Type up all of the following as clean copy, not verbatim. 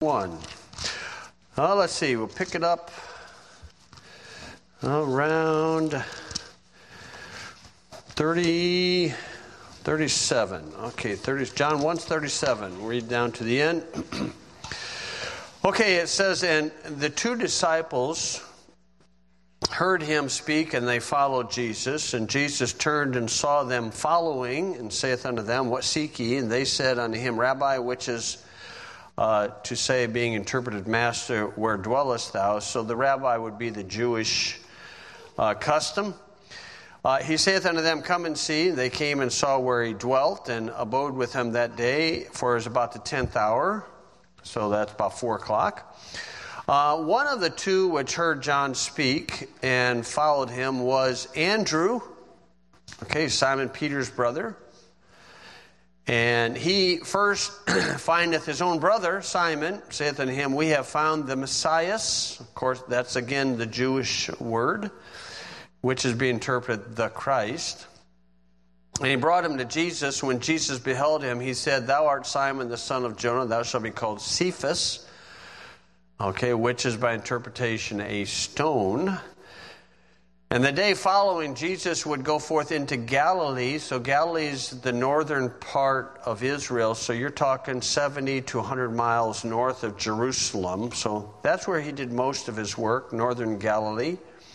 1. Let's see, we'll pick it up around 37. Okay, John 1:37. We'll read down to the end. Okay, it says, and the two disciples heard him speak, and they followed Jesus. And Jesus turned and saw them following, and saith unto them, What seek ye? And they said unto him, Rabbi, which is to say, being interpreted, Master, where dwellest thou? So the rabbi would be the Jewish custom. He saith unto them, Come and see. They came and saw where he dwelt, and abode with him that day, for it was about the 10th hour. So that's about 4 o'clock. One of the two which heard John speak and followed him was Andrew, Simon Peter's brother. And he first findeth his own brother, Simon, saith unto him, We have found the Messiah. Of course, that's again the Jewish word, which is being interpreted the Christ. And he brought him to Jesus. When Jesus beheld him, he said, Thou art Simon, the son of Jonah. Thou shalt be called Cephas, which is by interpretation a stone. And the day following, Jesus would go forth into Galilee. So Galilee is the northern part of Israel. So you're talking 70 to 100 miles north of Jerusalem. So that's where he did most of his work, northern Galilee.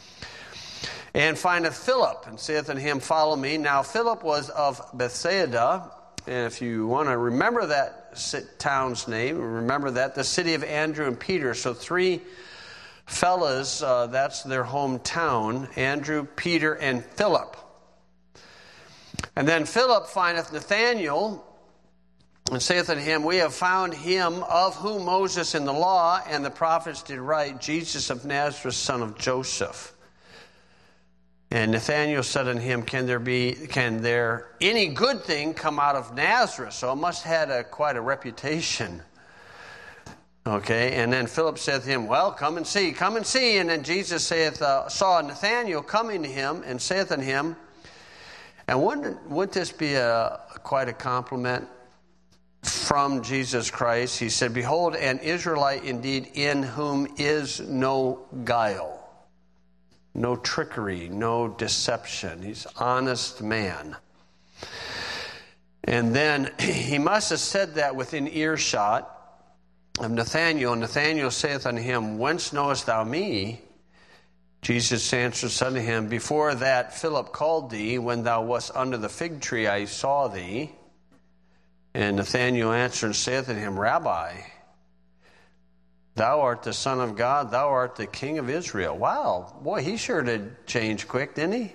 And findeth Philip, and saith unto him, Follow me. Now Philip was of Bethsaida. And if you want to remember that town's name, remember that, the city of Andrew and Peter. So 3 fellas, that's their hometown, Andrew, Peter, and Philip. And then Philip findeth Nathanael, and saith unto him, We have found him of whom Moses in the law and the prophets did write, Jesus of Nazareth, son of Joseph. And Nathanael said unto him, Can there any good thing come out of Nazareth? So it must have had quite a reputation. And then Philip saith to him, Well, come and see. And then Jesus saw Nathanael coming to him, and saith unto him, and wouldn't this be quite a compliment from Jesus Christ? He said, Behold, an Israelite indeed, in whom is no guile, no trickery, no deception. He's an honest man. And then he must have said that within earshot of Nathanael. And Nathanael saith unto him, Whence knowest thou me? Jesus answered, said unto him, Before that Philip called thee, when thou wast under the fig tree, I saw thee. And Nathanael answered and saith unto him, Rabbi, thou art the Son of God, thou art the King of Israel. Wow, boy, he sure did change quick, didn't he?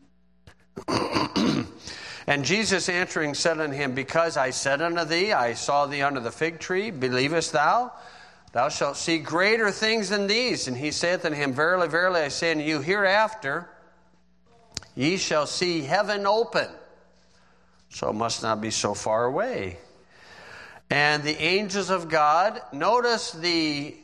And Jesus answering said unto him, Because I said unto thee, I saw thee under the fig tree, believest thou? Thou shalt see greater things than these. And he saith unto him, Verily, verily, I say unto you, hereafter ye shall see heaven open. So it must not be so far away. And the angels of God, notice the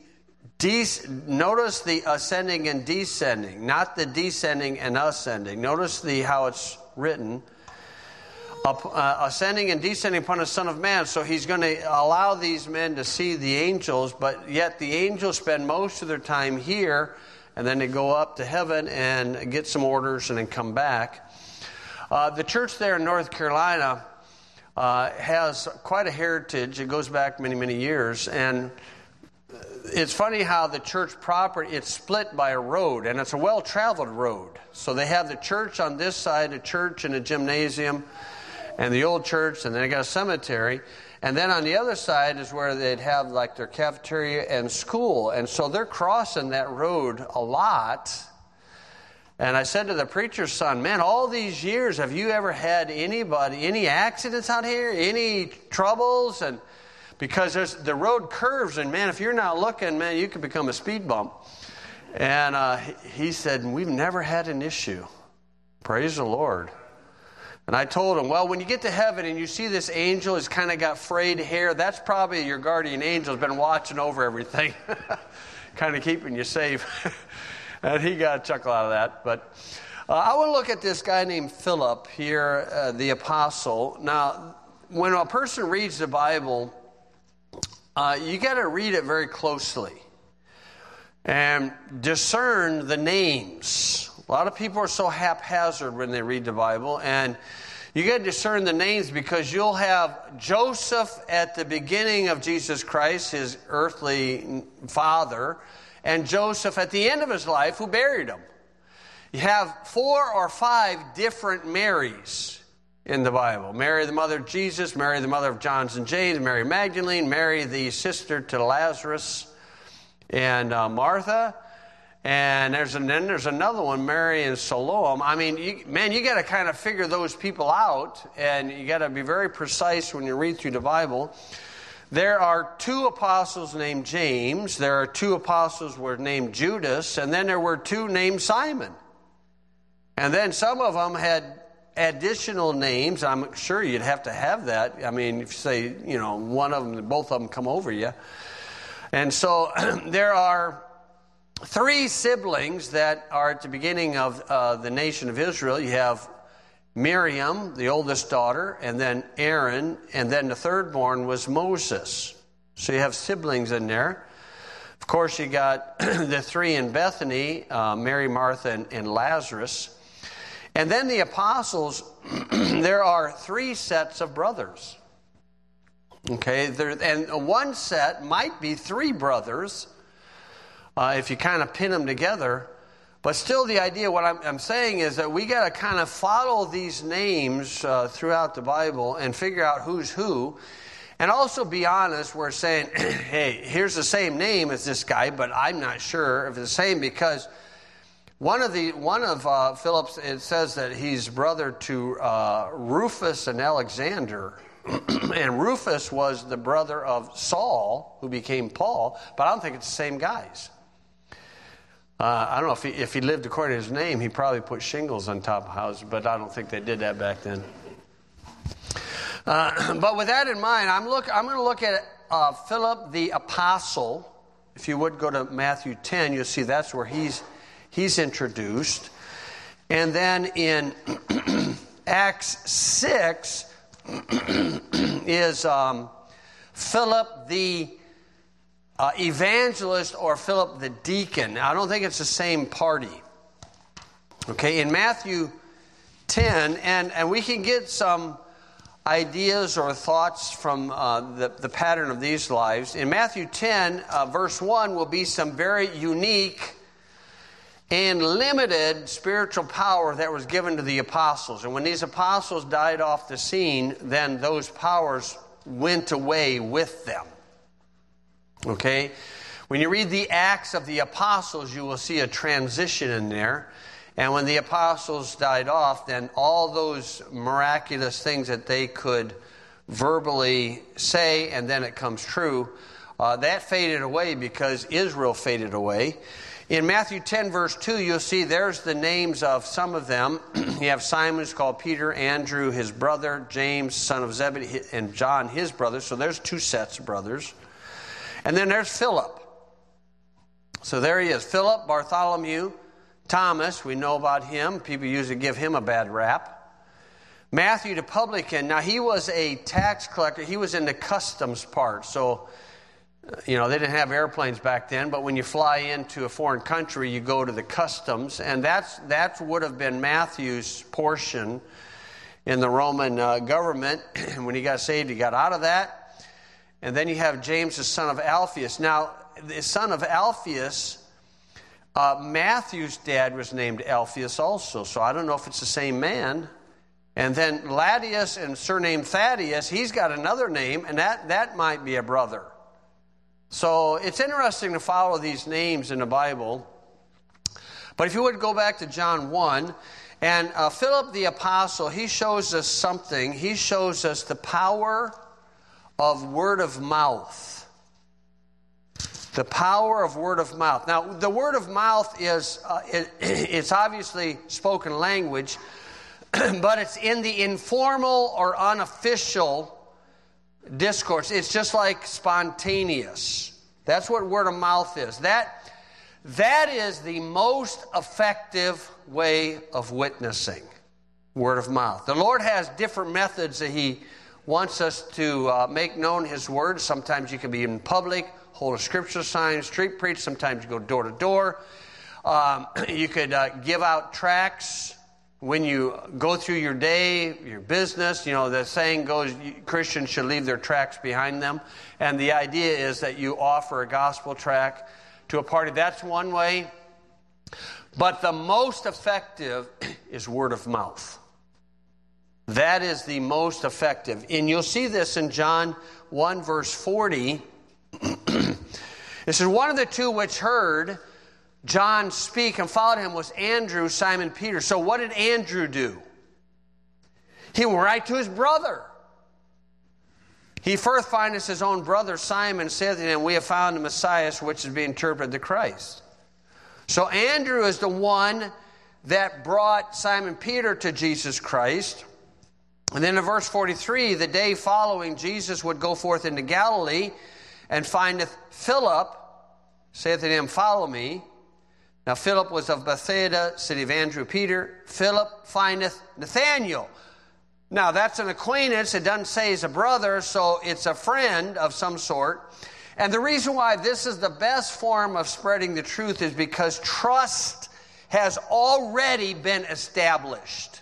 ascending and descending, not the descending and ascending. Notice how it's written. Ascending and descending upon the Son of Man. So he's going to allow these men to see the angels, but yet the angels spend most of their time here, and then they go up to heaven and get some orders and then come back. The church there in North Carolina has quite a heritage. It goes back many, many years, and it's funny how the church property, it's split by a road, and it's a well-traveled road. So they have the church on this side, a church and a gymnasium, and the old church, and then they got a cemetery. And then on the other side is where they'd have like their cafeteria and school. And so they're crossing that road a lot. And I said to the preacher's son, Man, all these years, have you ever had any accidents out here? Any troubles? And because the road curves, and man, if you're not looking, man, you could become a speed bump. And he said, We've never had an issue. Praise the Lord. And I told him, well, when you get to heaven and you see this angel, he's kind of got frayed hair, that's probably your guardian angel has been watching over everything, kind of keeping you safe. And he got a chuckle out of that. But I want to look at this guy named Philip here, the apostle. Now, when a person reads the Bible, you got to read it very closely and discern the names. A lot of people are so haphazard when they read the Bible, and you got to discern the names, because you'll have Joseph at the beginning of Jesus Christ, his earthly father, and Joseph at the end of his life, who buried him. You have 4 or 5 different Marys in the Bible. Mary, the mother of Jesus, Mary, the mother of John and James, Mary Magdalene, Mary, the sister to Lazarus and Martha. And then there's another one, Mary and Salome. I mean, you got to kind of figure those people out, and you got to be very precise when you read through the Bible. There are 2 apostles named James. There are 2 apostles were named Judas, and then there were 2 named Simon. And then some of them had additional names. I'm sure you'd have to have that. I mean, if you say, one of them, both of them come over you. And so there are 3 siblings that are at the beginning of the nation of Israel. You have Miriam, the oldest daughter, and then Aaron, and then the third born was Moses. So you have siblings in there. Of course, you got the 3 in Bethany, Mary, Martha, and Lazarus. And then the apostles, there are 3 sets of brothers. Okay, and one set might be 3 brothers, if you kind of pin them together. But still, the idea, what I'm saying is that we got to kind of follow these names throughout the Bible and figure out who's who. And also be honest, we're saying, hey, here's the same name as this guy, but I'm not sure if it's the same, because one of Philip's, it says that he's brother to Rufus and Alexander. And Rufus was the brother of Saul, who became Paul, but I don't think it's the same guys. I don't know if he lived according to his name, he probably put shingles on top of houses, but I don't think they did that back then. But with that in mind, I'm going to look at Philip the Apostle. If you would go to Matthew 10, you'll see that's where he's introduced. And then in Acts 6 is Philip the evangelist, or Philip the deacon. Now, I don't think it's the same party. Okay, in Matthew 10, and we can get some ideas or thoughts from the pattern of these lives. In Matthew 10, verse 1 will be some very unique and limited spiritual power that was given to the apostles. And when these apostles died off the scene, then those powers went away with them. Okay? When you read the Acts of the Apostles, you will see a transition in there. And when the apostles died off, then all those miraculous things that they could verbally say, and then it comes true, that faded away because Israel faded away. In Matthew 10, verse 2, you'll see there's the names of some of them. You have Simon, who's called Peter, Andrew, his brother, James, son of Zebedee, and John, his brother. So there's 2 sets of brothers. And then there's Philip. So there he is. Philip, Bartholomew, Thomas, we know about him. People usually give him a bad rap. Matthew the publican. Now, he was a tax collector. He was in the customs part. So, they didn't have airplanes back then, but when you fly into a foreign country, you go to the customs. And that would have been Matthew's portion in the Roman government. And when he got saved, he got out of that. And then you have James, the son of Alphaeus. Now, the son of Alphaeus, Matthew's dad was named Alphaeus also. So I don't know if it's the same man. And then Ladius, and surnamed Thaddeus, he's got another name, and that might be a brother. So it's interesting to follow these names in the Bible. But if you would go back to John 1, and Philip the Apostle, he shows us something. He shows us the power of word of mouth. The power of word of mouth. Now, the word of mouth is, it's obviously spoken language, but it's in the informal or unofficial discourse. It's just like spontaneous. That's what word of mouth is. That is the most effective way of witnessing. Word of mouth. The Lord has different methods that He wants us to make known His Word. Sometimes you can be in public, hold a scripture sign, street preach. Sometimes you go door to door. You could give out tracts when you go through your day, your business. You know, the saying goes, Christians should leave their tracts behind them. And the idea is that you offer a gospel tract to a party. That's one way. But the most effective is word of mouth. That is the most effective. And you'll see this in John 1, verse 40. It says, one of the two which heard John speak and followed him was Andrew, Simon Peter. So what did Andrew do? He went right to his brother. He first findeth his own brother Simon, saith to him, we have found the Messiah, which is being interpreted the Christ. So Andrew is the one that brought Simon Peter to Jesus Christ. And then in verse 43, the day following, Jesus would go forth into Galilee and findeth Philip, saith to him, follow me. Now Philip was of Bethsaida, city of Andrew, Peter. Philip findeth Nathanael. Now that's an acquaintance. It doesn't say he's a brother, so it's a friend of some sort. And the reason why this is the best form of spreading the truth is because trust has already been established.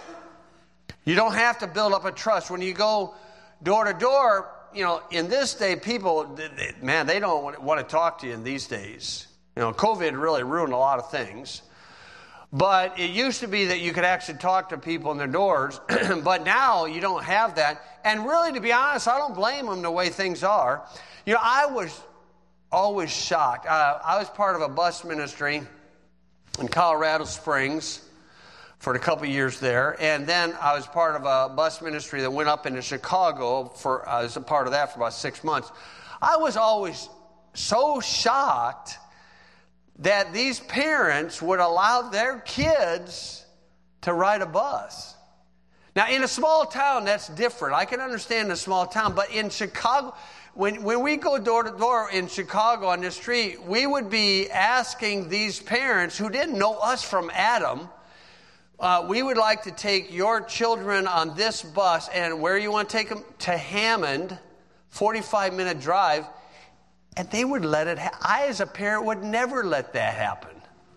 You don't have to build up a trust. When you go door to door, you know, in this day, people, man, they don't want to talk to you in these days. You know, COVID really ruined a lot of things. But it used to be that you could actually talk to people in their doors. But now you don't have that. And really, to be honest, I don't blame them the way things are. You know, I was always shocked. I was part of a bus ministry in Colorado Springs for a couple of years there. And then I was part of a bus ministry that went up into Chicago. I was a part of that for about 6 months. I was always so shocked that these parents would allow their kids to ride a bus. Now, in a small town, that's different. I can understand a small town, but in Chicago, when we go door to door in Chicago on the street, we would be asking these parents who didn't know us from Adam, we would like to take your children on this bus, and where you want to take them? To Hammond, 45-minute drive. And they would let it I, as a parent, would never let that happen.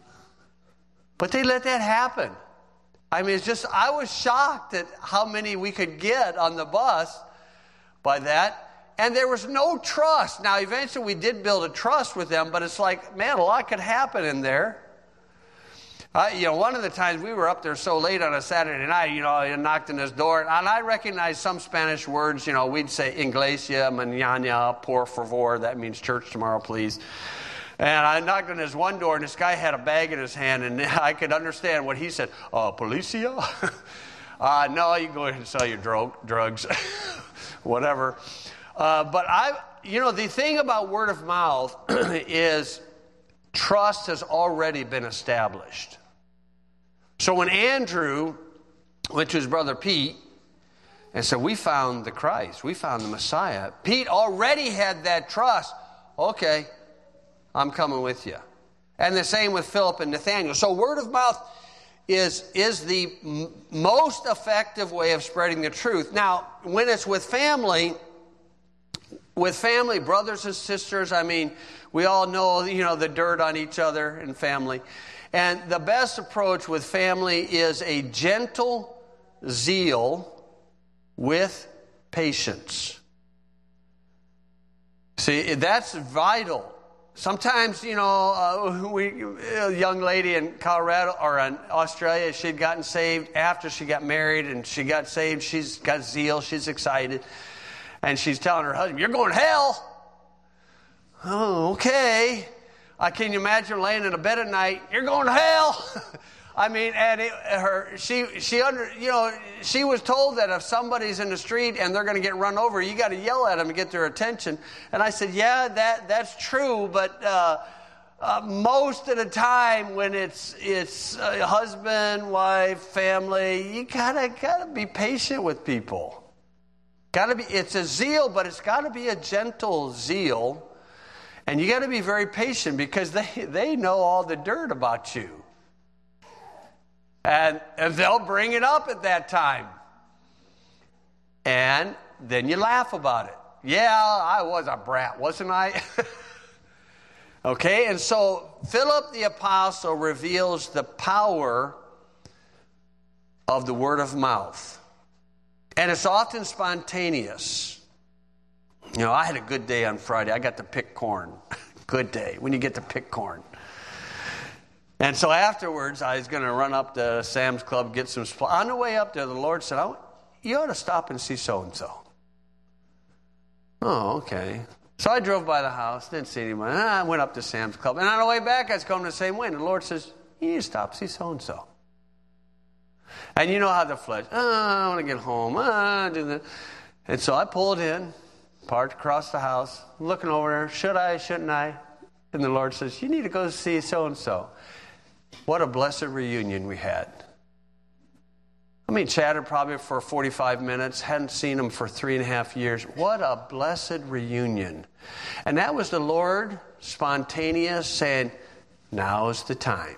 But they let that happen. I mean, it's just, I was shocked at how many we could get on the bus by that. And there was no trust. Now, eventually we did build a trust with them, but it's like, man, a lot could happen in there. You know, one of the times we were up there so late on a Saturday night, you know, I knocked on his door, and I recognized some Spanish words. You know, we'd say iglesia, mañana, por favor. That means church tomorrow, please. And I knocked on his one door, and this guy had a bag in his hand, and I could understand what he said. Policia? No, you can go ahead and sell your drugs, whatever. But you know, the thing about word of mouth is trust has already been established. So when Andrew went to his brother Pete and said, we found the Christ, we found the Messiah, Pete already had that trust. Okay, I'm coming with you. And the same with Philip and Nathanael. So word of mouth is the most effective way of spreading the truth. Now, when it's with family, brothers and sisters, I mean, we all know, you know, the dirt on each other in family. And the best approach with family is a gentle zeal with patience. See, that's vital. Sometimes, you know, a young lady in Colorado or in Australia, she'd gotten saved after she got married, and she got saved. She's got zeal. She's excited. And she's telling her husband, you're going to hell. Oh, okay. Can you imagine laying in a bed at night? You're going to hell. I mean, and she was told that if somebody's in the street and they're going to get run over, you got to yell at them to get their attention. And I said, yeah, that's true, but most of the time when it's husband, wife, family, you gotta be patient with people. It's a zeal, but it's got to be a gentle zeal. And you got to be very patient because they know all the dirt about you. And they'll bring it up at that time. And then you laugh about it. Yeah, I was a brat, wasn't I? Okay, and so Philip the apostle reveals the power of the word of mouth. And it's often spontaneous. You know, I had a good day on Friday. I got to pick corn. Good day when you get to pick corn. And so afterwards, I was going to run up to Sam's Club, get some supplies. On the way up there, the Lord said, you ought to stop and see so-and-so. Oh, okay. So I drove by the house, didn't see anyone. And I went up to Sam's Club. And on the way back, I was going the same way. And the Lord says, you need to stop, see so-and-so. And you know how the flesh, I want to get home. Do that. And so I pulled in, parked across the house, looking over there. Should I, shouldn't I? And the Lord says, you need to go see so-and-so. What a blessed reunion we had. Chatted probably for 45 minutes. Hadn't seen him for 3.5 years. What a blessed reunion. And that was the Lord, spontaneous, saying, now is the time.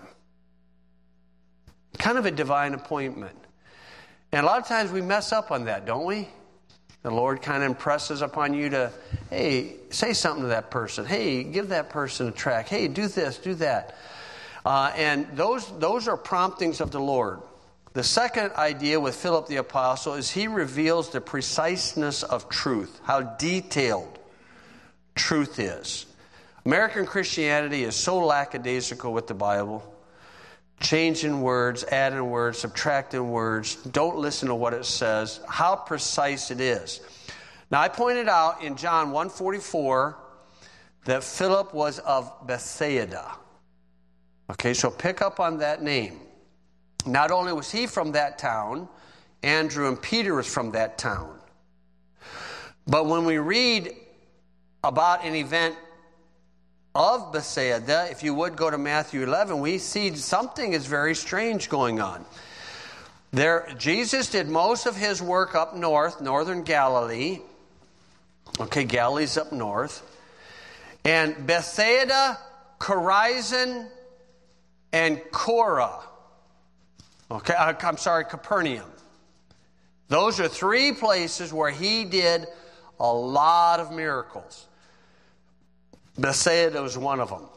Kind of a divine appointment. And a lot of times we mess up on that, don't we? The Lord kind of impresses upon you to, hey, say something to that person. Hey, give that person a tract. Hey, do this, do that. And those are promptings of the Lord. The second idea with Philip the apostle is he reveals the preciseness of truth, how detailed truth is. American Christianity is so lackadaisical with the Bible. Changing words, adding words, subtracting words. Don't listen to what it says. How precise it is. Now, I pointed out in John 1:44 that Philip was of Bethsaida. Okay, so pick up on that name. Not only was he from that town, Andrew and Peter was from that town. But when we read about an event of Bethsaida, if you would go to Matthew 11, we see something is very strange going on. There, Jesus did most of his work up north, northern Galilee. Okay, Galilee's up north. And Bethsaida, Chorazin, and Korah. Okay, Capernaum. Those are 3 places where he did a lot of miracles. Bethsaida was one of them.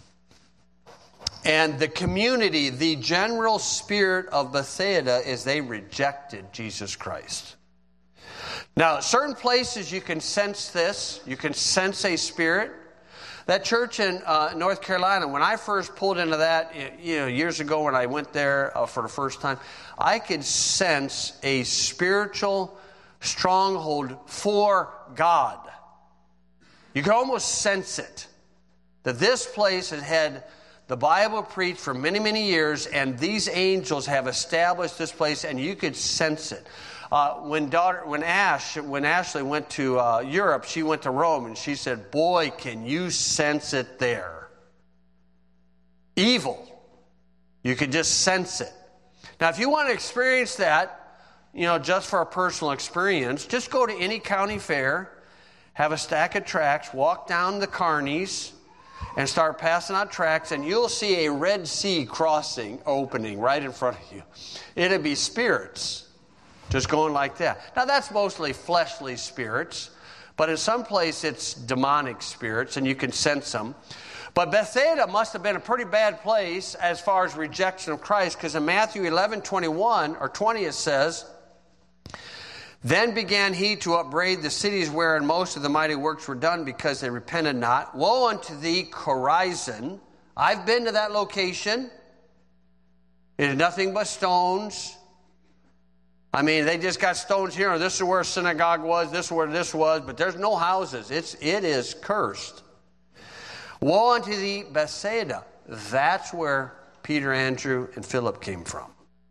And the community, the general spirit of Bethsaida is they rejected Jesus Christ. Now, certain places you can sense this. You can sense a spirit. That church in North Carolina, when I first pulled into that, years ago when I went there for the first time, I could sense a spiritual stronghold for God. You can almost sense it. That this place has had the Bible preached for many, many years, and these angels have established this place, and you could sense it. When Ashley went to Europe, she went to Rome, and she said, boy, can you sense it there. Evil. You could just sense it. Now, if you want to experience that, just for a personal experience, just go to any county fair, have a stack of tracts, walk down the carnies, and start passing out tracts, and you'll see a Red Sea crossing opening right in front of you. It'll be spirits just going like that. Now, that's mostly fleshly spirits, but in some place it's demonic spirits, and you can sense them. But Bethsaida must have been a pretty bad place as far as rejection of Christ, because in Matthew 11:21 or 20 it says, then began he to upbraid the cities wherein most of the mighty works were done, because they repented not. Woe unto thee, Chorazin. I've been to that location. It is nothing but stones. They just got stones here. This is where a synagogue was. This is where this was. But there's no houses. It is cursed. Woe unto thee, Bethsaida. That's where Peter, Andrew, and Philip came from.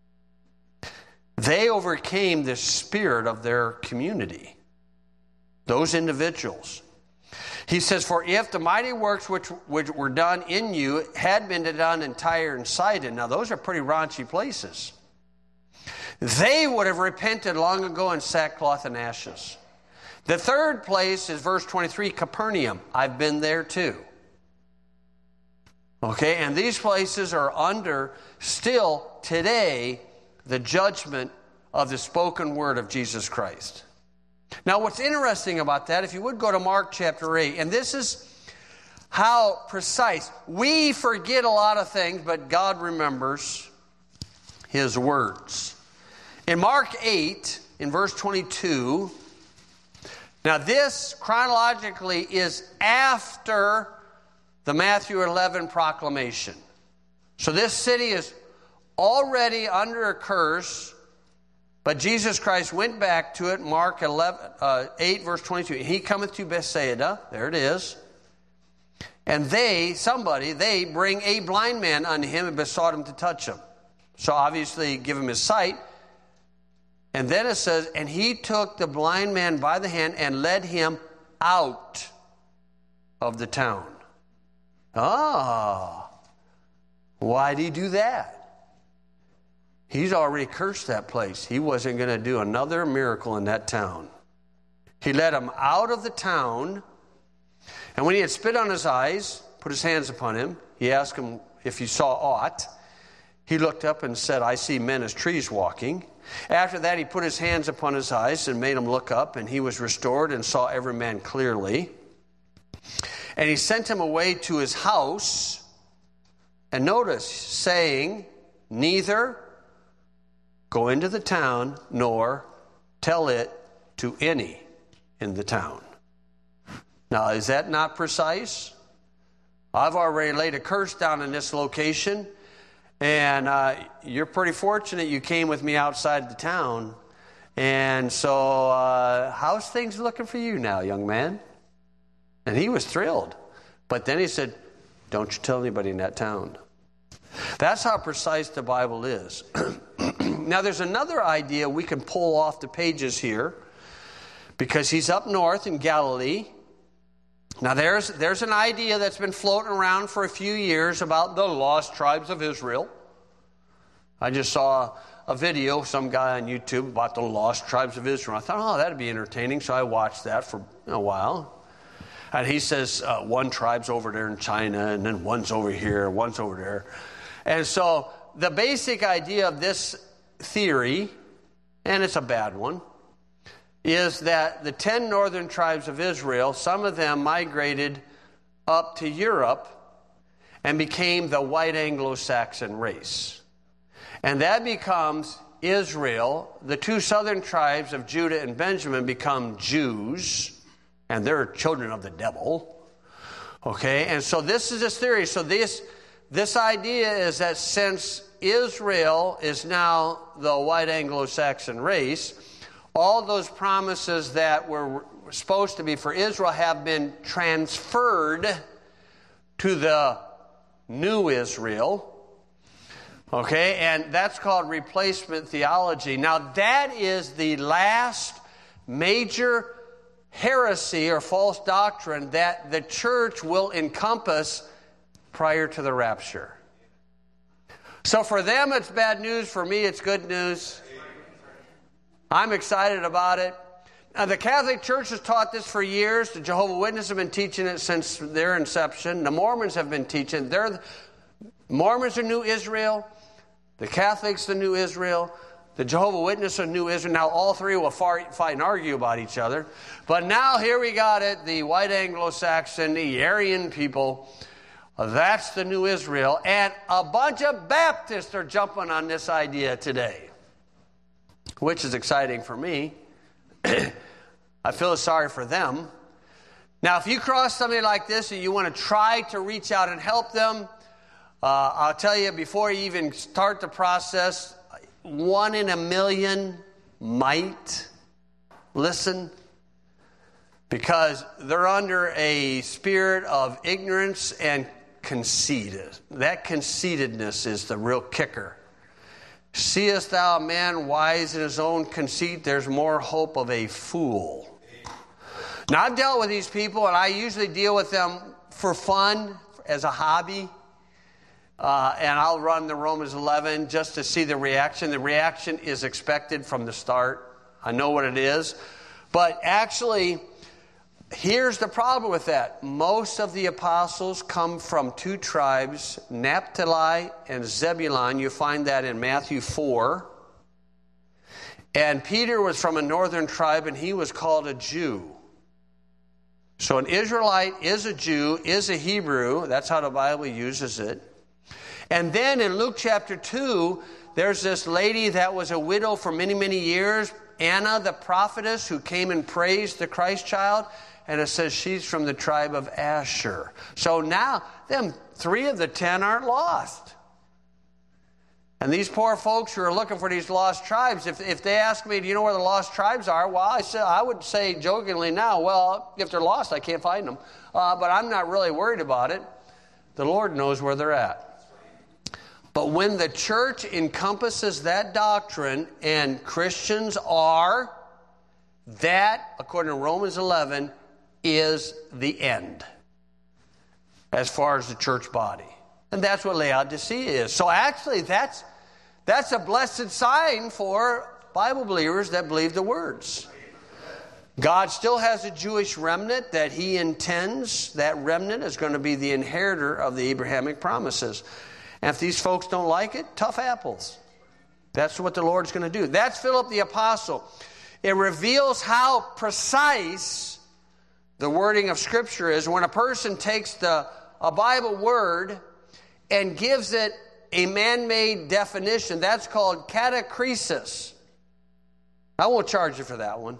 They overcame the spirit of their community. Those individuals. He says, for if the mighty works which were done in you had been done in Tyre and Sidon. Now those are pretty raunchy places. They would have repented long ago in sackcloth and ashes. The third place is verse 23, Capernaum. I've been there too. Okay, and these places are under, still today, the judgment of the spoken word of Jesus Christ. Now, what's interesting about that, if you would go to Mark chapter 8, and this is how precise. We forget a lot of things, but God remembers His words. In Mark 8, in verse 22, now this chronologically is after the Matthew 11 proclamation. So this city is already under a curse, but Jesus Christ went back to it. Mark 8, verse 22. He cometh to Bethsaida. There it is. And they bring a blind man unto him and besought him to touch him. So obviously give him his sight. And then it says, and he took the blind man by the hand and led him out of the town. Why'd he do that? He's already cursed that place. He wasn't going to do another miracle in that town. He led him out of the town, and when he had spit on his eyes, put his hands upon him, he asked him if he saw aught. He looked up and said, I see men as trees walking. After that, he put his hands upon his eyes and made him look up, and he was restored and saw every man clearly. And he sent him away to his house, and notice, saying, neither go into the town, nor tell it to any in the town. Now, is that not precise? I've already laid a curse down in this location, and you're pretty fortunate you came with me outside the town. And so, how's things looking for you now, young man? And he was thrilled. But then he said, don't you tell anybody in that town. That's how precise the Bible is. Now, there's another idea we can pull off the pages here, because he's up north in Galilee. Now, there's an idea that's been floating around for a few years about the lost tribes of Israel. I just saw a video, some guy on YouTube, about the lost tribes of Israel. I thought, that'd be entertaining, so I watched that for a while. And he says one tribe's over there in China, and then one's over here, one's over there. And so the basic idea of this theory, and it's a bad one, is that the 10 northern tribes of Israel, some of them migrated up to Europe and became the white Anglo-Saxon race. And that becomes Israel. The two southern tribes of Judah and Benjamin become Jews, and they're children of the devil. Okay, and so this is this theory. So this idea is that since Israel is now the white Anglo-Saxon race, all those promises that were supposed to be for Israel have been transferred to the new Israel. Okay, and that's called replacement theology. Now, that is the last major heresy or false doctrine that the church will encompass prior to the rapture. So for them, it's bad news. For me, it's good news. I'm excited about it. Now, the Catholic Church has taught this for years. The Jehovah's Witnesses have been teaching it since their inception. The Mormons have been teaching. Mormons are New Israel. The Catholics, the New Israel. The Jehovah's Witnesses are New Israel. Now, all three will fight and argue about each other. But now, here we got it. The white Anglo-Saxon, the Aryan people. That's the New Israel. And a bunch of Baptists are jumping on this idea today, which is exciting for me. I feel sorry for them. Now, if you cross somebody like this and you want to try to reach out and help them, I'll tell you, before you even start the process, 1 in a million might listen, because they're under a spirit of ignorance and conceit. That conceitedness is the real kicker. Seest thou a man wise in his own conceit? There's more hope of a fool. Now, I've dealt with these people, and I usually deal with them for fun, as a hobby. And I'll run the Romans 11 just to see the reaction. The reaction is expected from the start. I know what it is. But actually, here's the problem with that. Most of the apostles come from two tribes, Naphtali and Zebulun. You find that in Matthew 4. And Peter was from a northern tribe, and he was called a Jew. So an Israelite is a Jew, is a Hebrew. That's how the Bible uses it. And then in Luke chapter 2, there's this lady that was a widow for many, many years, Anna the prophetess, who came and praised the Christ child. And it says she's from the tribe of Asher. So now, them 3 of the 10 aren't lost. And these poor folks who are looking for these lost tribes, if they ask me, do you know where the lost tribes are? Well, I would say jokingly now, well, if they're lost, I can't find them. But I'm not really worried about it. The Lord knows where they're at. But when the church encompasses that doctrine and Christians are, that, according to Romans 11, is the end as far as the church body. And that's what Laodicea is. So actually, that's a blessed sign for Bible believers that believe the words. God still has a Jewish remnant that he intends. That remnant is going to be the inheritor of the Abrahamic promises. And if these folks don't like it, tough apples. That's what the Lord's going to do. That's Philip the Apostle. It reveals how precise the wording of Scripture is. When a person takes a Bible word and gives it a man-made definition, that's called catachresis. I won't charge you for that one.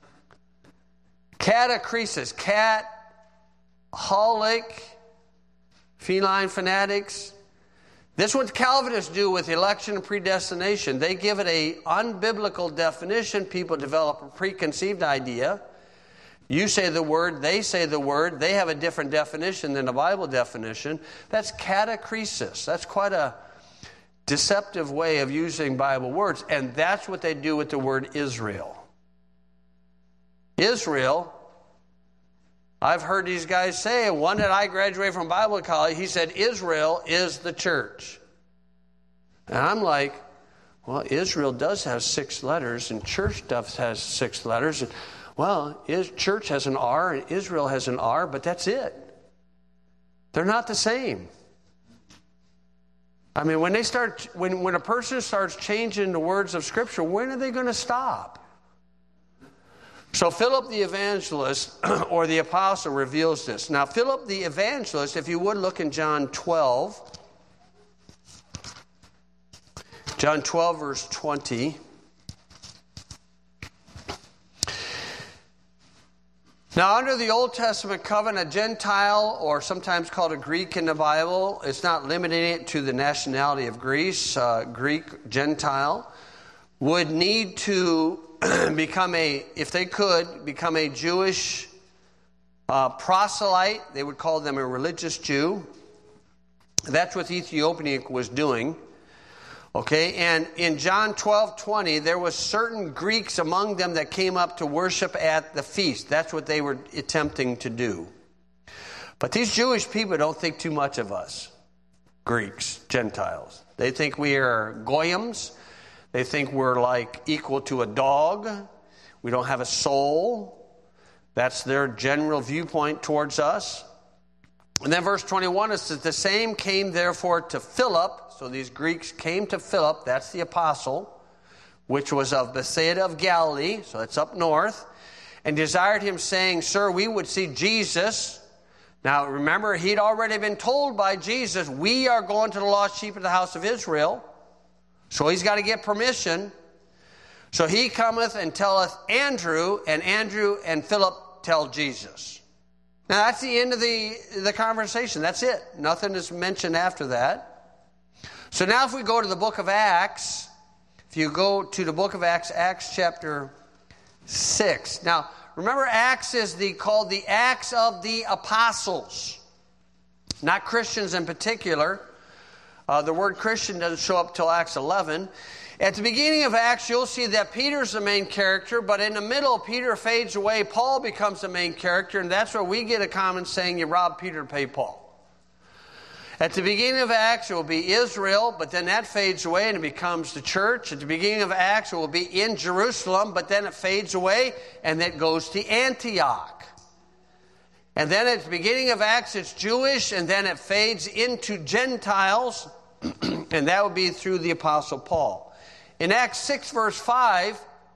Catachresis. Cat, holic, feline fanatics. This is what Calvinists do with election and predestination. They give it an unbiblical definition. People develop a preconceived idea. You say the word, they say the word. They have a different definition than the Bible definition. That's catachresis. That's quite a deceptive way of using Bible words. And that's what they do with the word Israel. Israel, I've heard these guys say, one that I graduated from Bible college, he said, Israel is the church. And I'm like, well, Israel does have 6 letters, and church stuff has 6 letters. And, well, church has an R, and Israel has an R, but that's it. They're not the same. I mean, when a person starts changing the words of Scripture, when are they going to stop? So Philip the evangelist, or the apostle, reveals this. Now, Philip the evangelist, if you would look in John 12. John 12, verse 20. Now, under the Old Testament covenant, a Gentile, or sometimes called a Greek in the Bible, it's not limiting it to the nationality of Greece, Greek Gentile, would need to become if they could, become a Jewish proselyte. They would call them a religious Jew. That's what the Ethiopian was doing. Okay, and in John 12:20, there was certain Greeks among them that came up to worship at the feast. That's what they were attempting to do. But these Jewish people don't think too much of us, Greeks, Gentiles. They think we are goyim. They think we're like equal to a dog. We don't have a soul. That's their general viewpoint towards us. And then verse 21, it says, the same came therefore to Philip. So these Greeks came to Philip, that's the apostle, which was of Bethsaida of Galilee, so it's up north, and desired him, saying, Sir, we would see Jesus. Now remember, he'd already been told by Jesus, we are going to the lost sheep of the house of Israel. So he's got to get permission. So he cometh and telleth Andrew and Philip tell Jesus. Now that's the end of the conversation. That's it. Nothing is mentioned after that. So now if we go to the book of Acts, if you go to the book of Acts, Acts chapter 6. Now, remember Acts is called the Acts of the Apostles. Not Christians in particular. The word Christian doesn't show up till Acts 11. At the beginning of Acts, you'll see that Peter's the main character, but in the middle, Peter fades away. Paul becomes the main character, and that's where we get a common saying, you rob Peter to pay Paul. At the beginning of Acts, it will be Israel, but then that fades away and it becomes the church. At the beginning of Acts, it will be in Jerusalem, but then it fades away and it goes to Antioch. And then at the beginning of Acts, it's Jewish, and then it fades into Gentiles, and that would be through the Apostle Paul. In Acts 6, verse 5,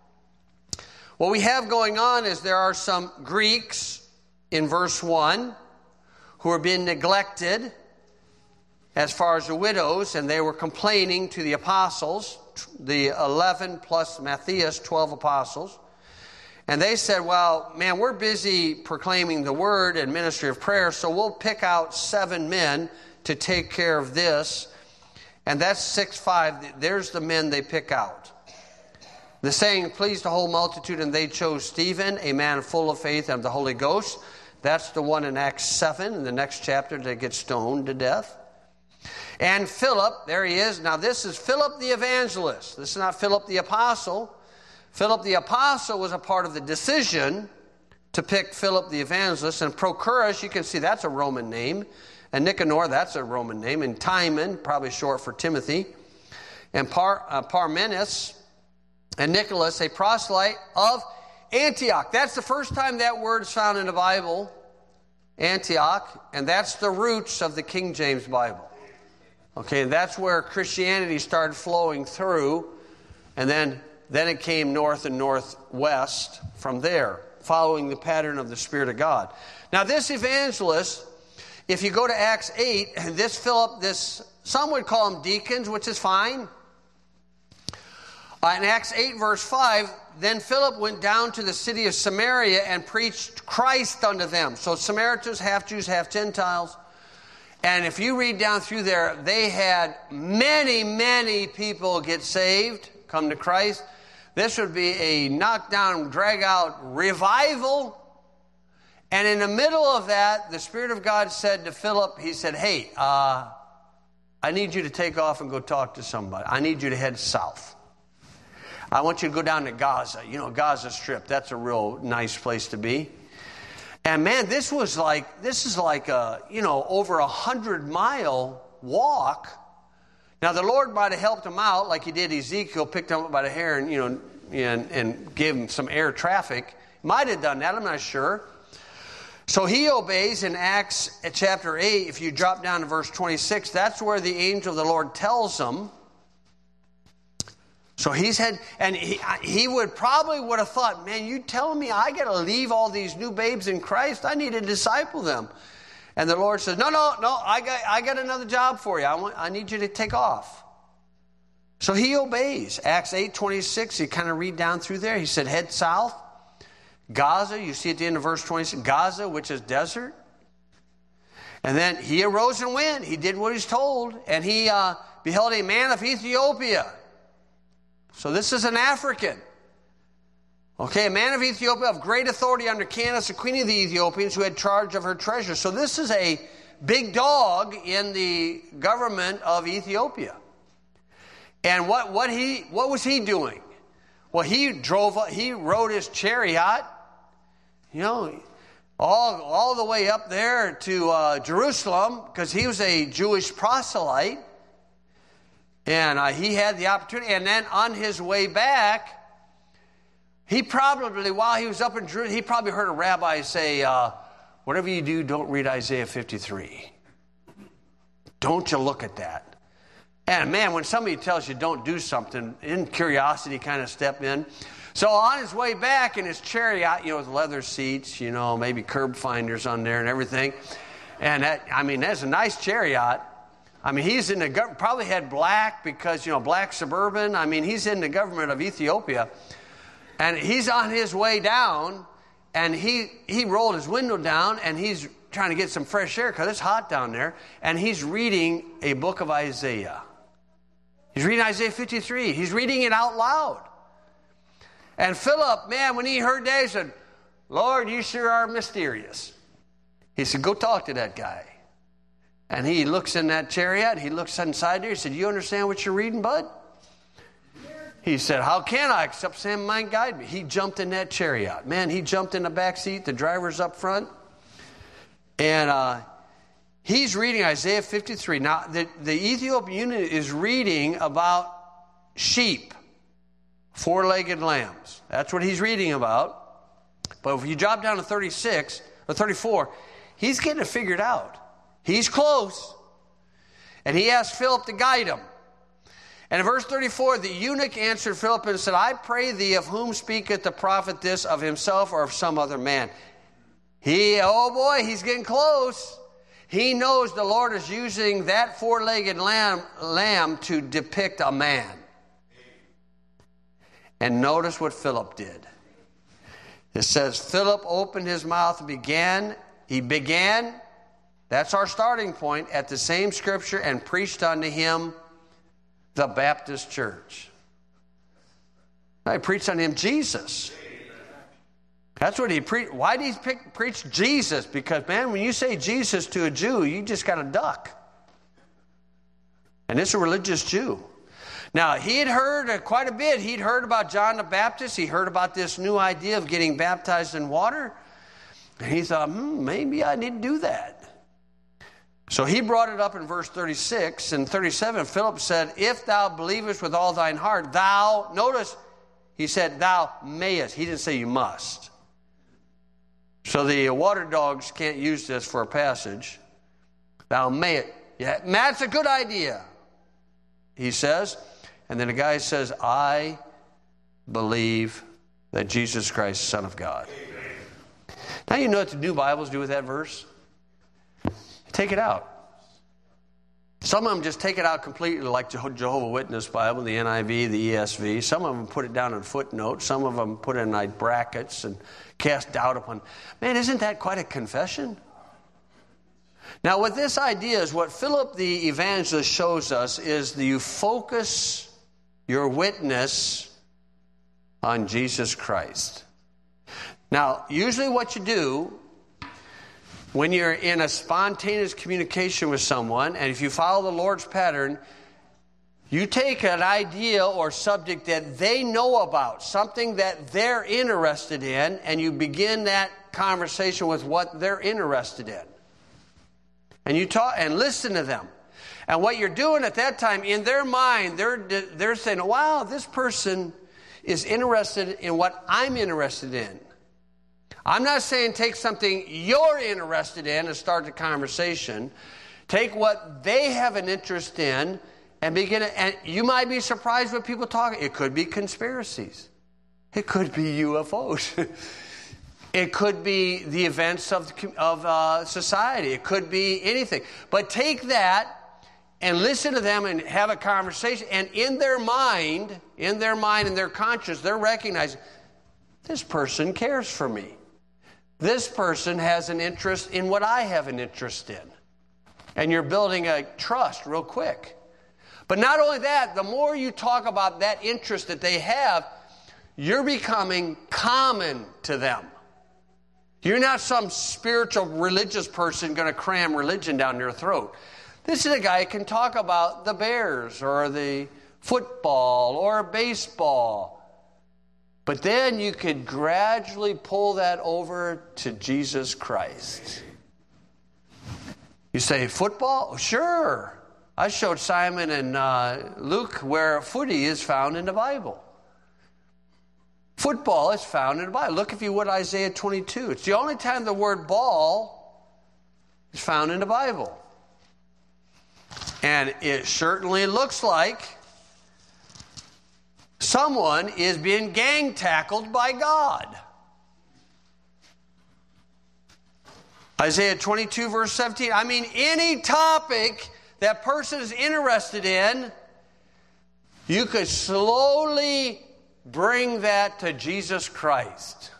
What we have going on is there are some Greeks in verse 1 who are being neglected as far as the widows, and they were complaining to the apostles, the 11 plus Matthias, 12 apostles. And they said, well, man, we're busy proclaiming the word and ministry of prayer, so we'll pick out 7 men to take care of this. And that's 6:5. There's the men they pick out. The saying pleased the whole multitude, and they chose Stephen, a man full of faith and of the Holy Ghost. That's the one in Acts 7, in the next chapter, that gets stoned to death. And Philip, there he is. Now this is Philip the evangelist. This is not Philip the apostle. Philip the apostle was a part of the decision to pick Philip the evangelist. And Prochorus, you can see that's a Roman name. And Nicanor, that's a Roman name. And Timon, probably short for Timothy. And Parmenas and Nicholas, a proselyte of Antioch. That's the first time that word is found in the Bible, Antioch. And that's the roots of the King James Bible. Okay, that's where Christianity started flowing through. And then it came north and northwest from there, following the pattern of the Spirit of God. Now this evangelist, if you go to Acts 8, this Philip, some would call them deacons, which is fine. In Acts 8 verse 5, then Philip went down to the city of Samaria and preached Christ unto them. So Samaritans, half Jews, half Gentiles. And if you read down through there, they had many, many people get saved, come to Christ. This would be a knockdown, drag-out revival. And in the middle of that, the Spirit of God said to Philip, he said, hey, I need you to take off and go talk to somebody. I need you to head south. I want you to go down to Gaza. You know, Gaza Strip, that's a real nice place to be. And man, this is like a, over 100-mile walk. Now the Lord might have helped him out, like he did Ezekiel, picked him up by the hair and gave him some air traffic. Might have done that, I'm not sure. So he obeys in Acts chapter 8. If you drop down to verse 26, that's where the angel of the Lord tells him. So he would have thought, man, you telling me I got to leave all these new babes in Christ? I need to disciple them. And the Lord says, no, I got another job for you. I need you to take off. So he obeys. Acts 8:26, you kind of read down through there. He said, head south. Gaza, you see at the end of verse 26, Gaza, which is desert. And then he arose and went. He did what he's told. And he beheld a man of Ethiopia. So this is an African. Okay, a man of Ethiopia of great authority under Candace, the queen of the Ethiopians, who had charge of her treasure. So this is a big dog in the government of Ethiopia. And what was he doing? Well, he rode his chariot, all the way up there to Jerusalem, because he was a Jewish proselyte. And he had the opportunity. And then on his way back, he probably, while he was up in Jerusalem, he probably heard a rabbi say, whatever you do, don't read Isaiah 53. Don't you look at that. And man, when somebody tells you don't do something, in curiosity kind of step in. So on his way back in his chariot, with leather seats, maybe curb finders on there and everything. And that's a nice chariot. He's in the government, probably had black because, black Suburban. He's in the government of Ethiopia. And he's on his way down, and he rolled his window down, and he's trying to get some fresh air because it's hot down there. And he's reading a book of Isaiah. He's reading Isaiah 53. He's reading it out loud. And Philip, man, when he heard that, he said, Lord, you sure are mysterious. He said, go talk to that guy. And he looks in that chariot. He looks inside there. He said, you understand what you're reading, bud? He said, how can I except Sam might guide me? He jumped in that chariot. Man, he jumped in the back seat. The driver's up front. And he's reading Isaiah 53. Now, the Ethiopian unit is reading about sheep, four-legged lambs. That's what he's reading about. But if you drop down to 36 or 34, he's getting it figured out. He's close. And he asked Philip to guide him. And in verse 34, the eunuch answered Philip and said, I pray thee, of whom speaketh the prophet this, of himself or of some other man? Oh boy, he's getting close. He knows the Lord is using that four-legged lamb to depict a man. And notice what Philip did. It says, Philip opened his mouth and began. He began, that's our starting point, at the same scripture and preached unto him the Baptist church. He preached unto him Jesus. That's what he preached. Why did he preach Jesus? Because, man, when you say Jesus to a Jew, you just got to duck. And it's a religious Jew. Now, he had heard quite a bit. He'd heard about John the Baptist. He heard about this new idea of getting baptized in water. And he thought, maybe I need to do that. So he brought it up in verse 36 and 37. Philip said, if thou believest with all thine heart, thou, notice, he said, thou mayest. He didn't say you must. So the water dogs can't use this for a passage. Thou mayest. Yeah, that's a good idea, he says. And then the guy says, I believe that Jesus Christ is the Son of God. Now you know what the New Bibles do with that verse? Take it out. Some of them just take it out completely, like Jehovah's Witness Bible, the NIV, the ESV. Some of them put it down in footnotes. Some of them put it in like brackets and cast doubt upon. Man, isn't that quite a confession? Now, with this idea is what Philip the evangelist shows us is that you focus your witness on Jesus Christ. Now, usually what you do when you're in a spontaneous communication with someone, and if you follow the Lord's pattern, you take an idea or subject that they know about, something that they're interested in, and you begin that conversation with what they're interested in. And you talk and listen to them. And what you're doing at that time, in their mind, they're saying, wow, this person is interested in what I'm interested in. I'm not saying take something you're interested in and start the conversation. Take what they have an interest in and begin it. And you might be surprised what people talk. It could be conspiracies. It could be UFOs. It could be the events of society. It could be anything. But take that and listen to them and have a conversation. And in their mind and their conscience, they're recognizing this person cares for me. This person has an interest in what I have an interest in. And you're building a trust real quick. But not only that, the more you talk about that interest that they have, you're becoming common to them. You're not some spiritual religious person going to cram religion down their throat. This is a guy who can talk about the Bears or the football or baseball. But then you could gradually pull that over to Jesus Christ. You say, football? Sure. I showed Simon and Luke where footy is found in the Bible. Football is found in the Bible. Look, if you would, Isaiah 22. It's the only time the word ball is found in the Bible. And it certainly looks like someone is being gang tackled by God. Isaiah 22 verse 17. I mean, any topic that person is interested in, you could slowly bring that to Jesus Christ.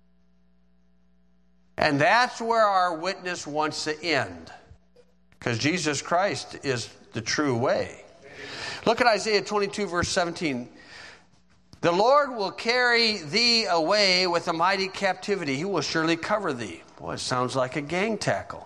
And that's where our witness wants to end. Because Jesus Christ is the true way. Look at Isaiah 22 verse 17. The Lord will carry thee away with a mighty captivity. He will surely cover thee. Boy, it sounds like a gang tackle.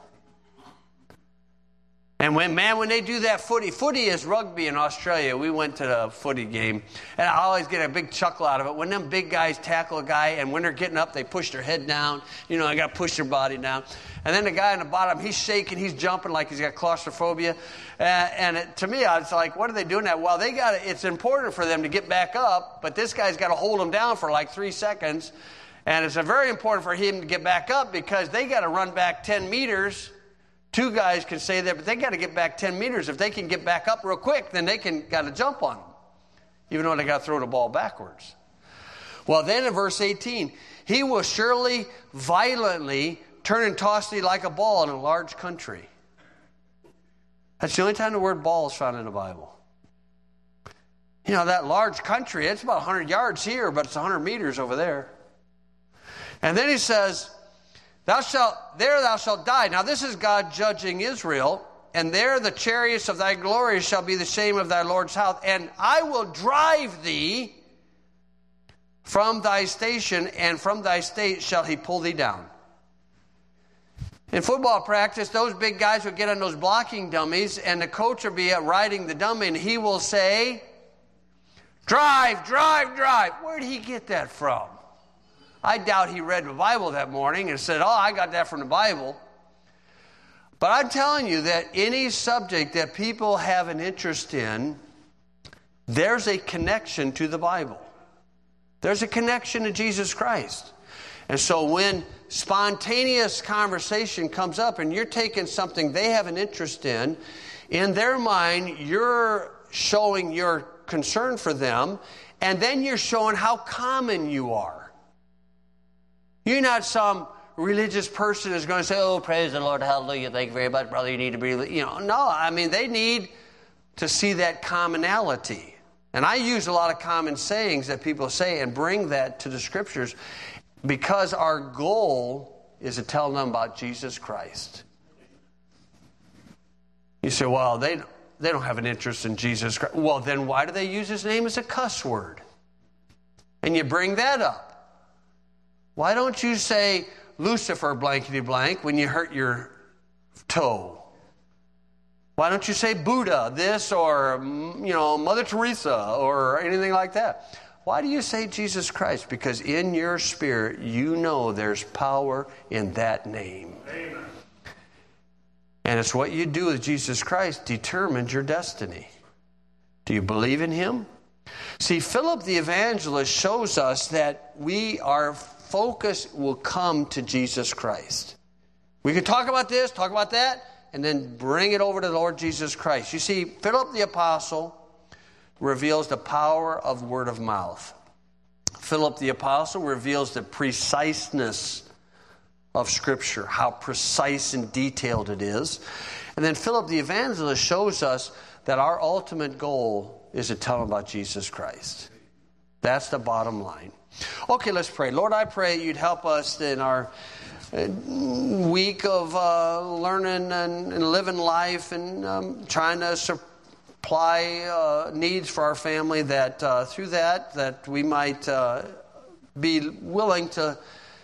And when they do that footy is rugby in Australia. We went to the footy game, and I always get a big chuckle out of it. When them big guys tackle a guy, and when they're getting up, they push their head down. You know, they got to push their body down. And then the guy on the bottom, he's shaking, he's jumping like he's got claustrophobia. To me, I was like, what are they doing that? Well, it's important for them to get back up, but this guy's got to hold them down for like 3 seconds. And it's very important for him to get back up because they got to run back 10 meters. Two guys can stay there, but they got to get back 10 meters. If they can get back up real quick, then they got to jump on them. even though they got to throw the ball backwards. Well, then in verse 18, he will surely violently turn and toss thee like a ball in a large country. That's the only time the word ball is found in the Bible. You know, that large country, it's about 100 yards here, but it's 100 meters over there. And then he says, thou shalt die. Now this is God judging Israel. And there the chariots of thy glory shall be the shame of thy Lord's house. And I will drive thee from thy station, and from thy state shall he pull thee down. In football practice, those big guys would get on those blocking dummies, and the coach will be riding the dummy, and he will say, drive, drive, drive. Where did he get that from? I doubt he read the Bible that morning and said, I got that from the Bible. But I'm telling you that any subject that people have an interest in, there's a connection to the Bible. There's a connection to Jesus Christ. And so when spontaneous conversation comes up and you're taking something they have an interest in their mind, you're showing your concern for them, and then you're showing how common you are. You're not some religious person who's going to say, oh, praise the Lord, hallelujah, thank you very much, brother, you need to be, they need to see that commonality. And I use a lot of common sayings that people say and bring that to the Scriptures because our goal is to tell them about Jesus Christ. You say, well, they don't have an interest in Jesus Christ. Well, then why do they use his name as a cuss word? And you bring that up. Why don't you say Lucifer blankety blank when you hurt your toe? Why don't you say Buddha this or, Mother Teresa or anything like that? Why do you say Jesus Christ? Because in your spirit, you know there's power in that name. Amen. And it's what you do with Jesus Christ determines your destiny. Do you believe in him? See, Philip the evangelist shows us that our focus will come to Jesus Christ. We can talk about this, talk about that, and then bring it over to the Lord Jesus Christ. You see, Philip the apostle reveals the power of word of mouth. Philip the apostle reveals the preciseness of Scripture, how precise and detailed it is. And then Philip the evangelist shows us that our ultimate goal is to tell them about Jesus Christ. That's the bottom line. Okay, let's pray. Lord, I pray you'd help us in our week of learning and living life and trying to supply needs for our family, that through that we might be willing to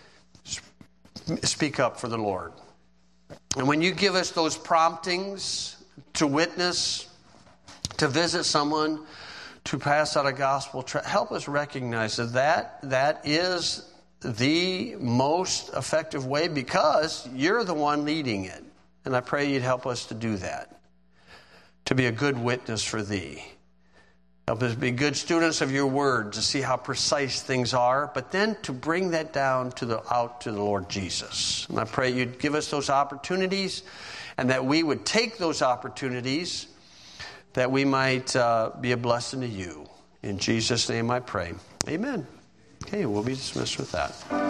speak up for the Lord. And when you give us those promptings to witness, to visit someone, to pass out a gospel, help us recognize that is the most effective way, because you're the one leading it. And I pray you'd help us to do that, to be a good witness for thee. Help us be good students of your word, to see how precise things are, but then to bring that down out to the Lord Jesus. And I pray you'd give us those opportunities, and that we would take those opportunities, that we might be a blessing to you. In Jesus' name I pray. Amen. Okay, we'll be dismissed with that.